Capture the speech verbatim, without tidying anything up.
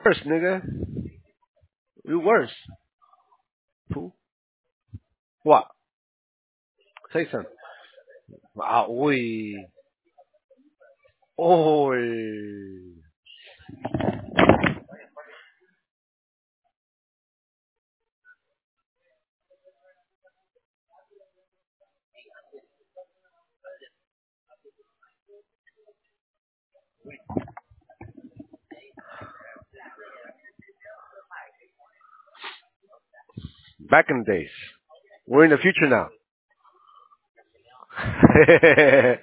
Worse, nigga. You worse. Fool. What? Say something. Ah, uy. Uy. Back in the days. We're in the future now.